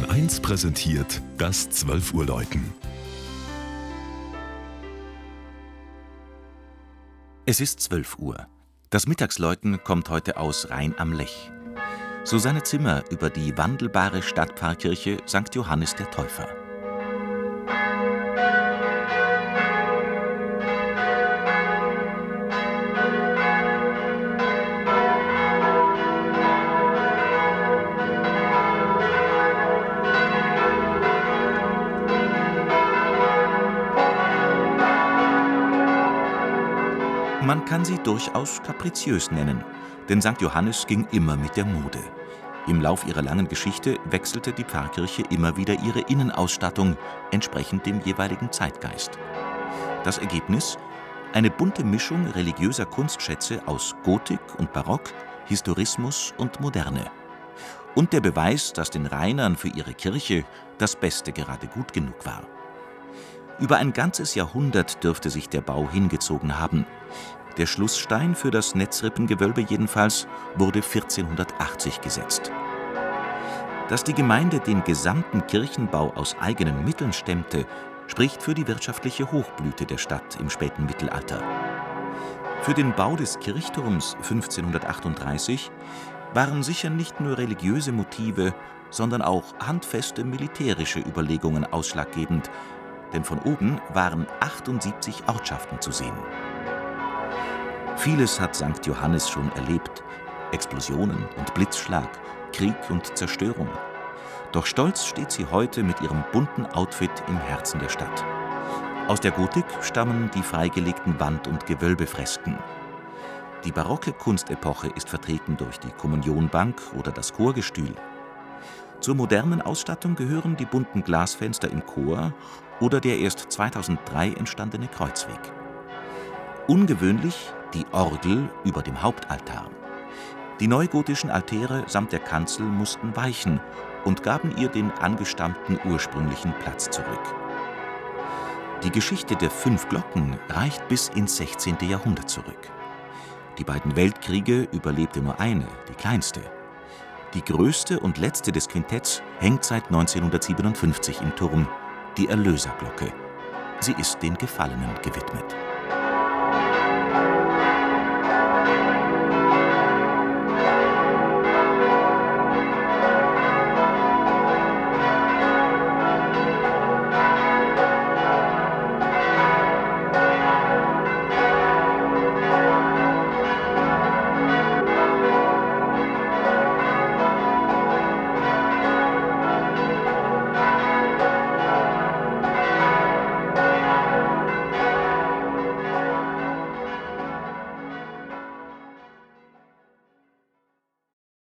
HR1 präsentiert das 12 Uhr Läuten. Es ist 12 Uhr. Das Mittagsläuten kommt heute aus Rhein am Lech. Susanne Zimmer über die wandelbare Stadtpfarrkirche St. Johannes der Täufer. Man kann sie durchaus kapriziös nennen, denn St. Johannes ging immer mit der Mode. Im Lauf ihrer langen Geschichte wechselte die Pfarrkirche immer wieder ihre Innenausstattung, entsprechend dem jeweiligen Zeitgeist. Das Ergebnis? Eine bunte Mischung religiöser Kunstschätze aus Gotik und Barock, Historismus und Moderne. Und der Beweis, dass den Rheinern für ihre Kirche das Beste gerade gut genug war. Über ein ganzes Jahrhundert dürfte sich der Bau hingezogen haben. Der Schlussstein für das Netzrippengewölbe jedenfalls wurde 1480 gesetzt. Dass die Gemeinde den gesamten Kirchenbau aus eigenen Mitteln stemmte, spricht für die wirtschaftliche Hochblüte der Stadt im späten Mittelalter. Für den Bau des Kirchturms 1538 waren sicher nicht nur religiöse Motive, sondern auch handfeste militärische Überlegungen ausschlaggebend, denn von oben waren 78 Ortschaften zu sehen. Vieles hat St. Johannes schon erlebt: Explosionen und Blitzschlag, Krieg und Zerstörung. Doch stolz steht sie heute mit ihrem bunten Outfit im Herzen der Stadt. Aus der Gotik stammen die freigelegten Wand- und Gewölbefresken. Die barocke Kunstepoche ist vertreten durch die Kommunionbank oder das Chorgestühl. Zur modernen Ausstattung gehören die bunten Glasfenster im Chor oder der erst 2003 entstandene Kreuzweg. Ungewöhnlich die Orgel über dem Hauptaltar. Die neugotischen Altäre samt der Kanzel mussten weichen und gaben ihr den angestammten ursprünglichen Platz zurück. Die Geschichte der 5 Glocken reicht bis ins 16. Jahrhundert zurück. Die beiden Weltkriege überlebte nur eine, die kleinste. Die größte und letzte des Quintetts hängt seit 1957 im Turm, die Erlöserglocke. Sie ist den Gefallenen gewidmet.